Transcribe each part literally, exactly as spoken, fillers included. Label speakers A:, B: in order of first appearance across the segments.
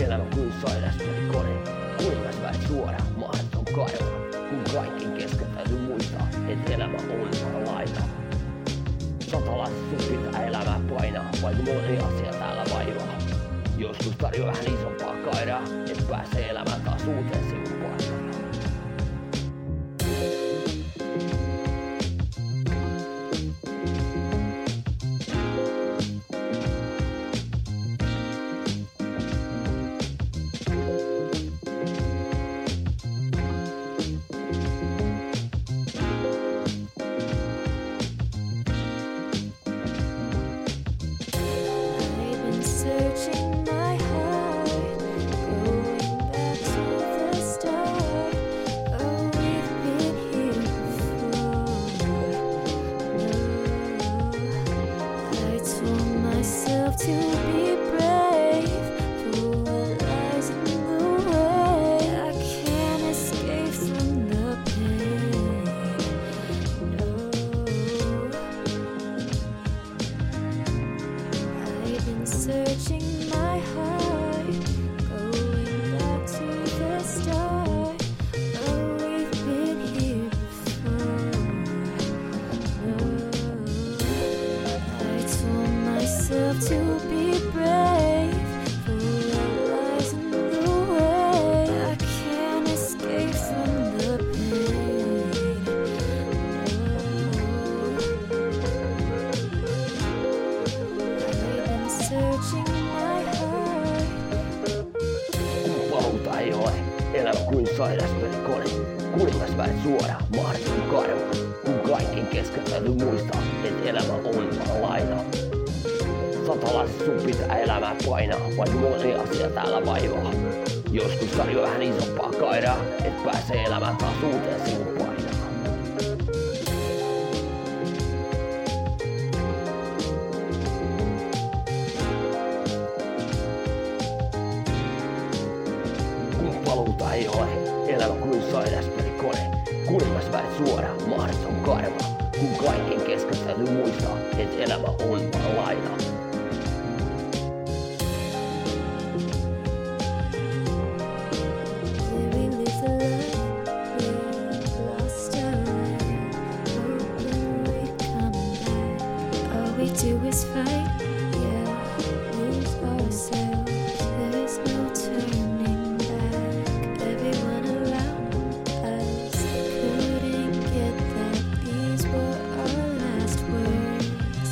A: Elämä kuin sairas kone. Kuningas väet suora, mahdoton kaivaa. Kun kaiken kesken täytyy muistaa, et elämä on vaan laina. Satalaiset sun pitää elämää painaa, vaikka moni asia täällä vaivaa. Joskus tarjoaa vähän isompaa kairaa, et pääsee elämään taas uuteen sivun painaan.
B: Searching my heart, going back to the start. Oh, we've been here before. No, I told myself to be brave for what lies in the way. I can't escape from the pain. No, I've been searching my heart, going back to the start. Oh, we've been here before. No, I told myself to be brave for what lies in the way. I can't escape from the pain. No, I've been searching my heart.
A: Kun paluuta ei ole, elämä kuin sairas kone. Kuningas väet suora, mahdoton kaivaa. Kun kaiken kesken täytyy muistaa, et elämä on vaan laina. Satalaiset sun pitää elämää painaa, vaikka moni asia täällä vaivaa. Joskus tarjoaa vähän isompaa kairaa, et pääsee elämään taas uuteen sivun painaan. Kun paluuta ei ole, elämä kuin sairas kone. Kuningas väet suora, mahdoton kaivaa. Kun kaiken kesken täytyy muistaa, et elämä on vaan laina.
B: We live the life we lost our way, hoping we come back. All we do is fight, yeah, lose ourselves. There's no turning back. Everyone around us couldn't get that these were our last words.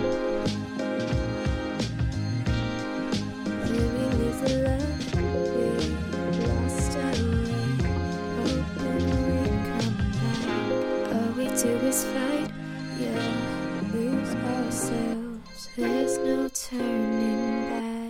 B: Yeah, we live the life we lost our way, hoping we come back. All we do is fight, yeah.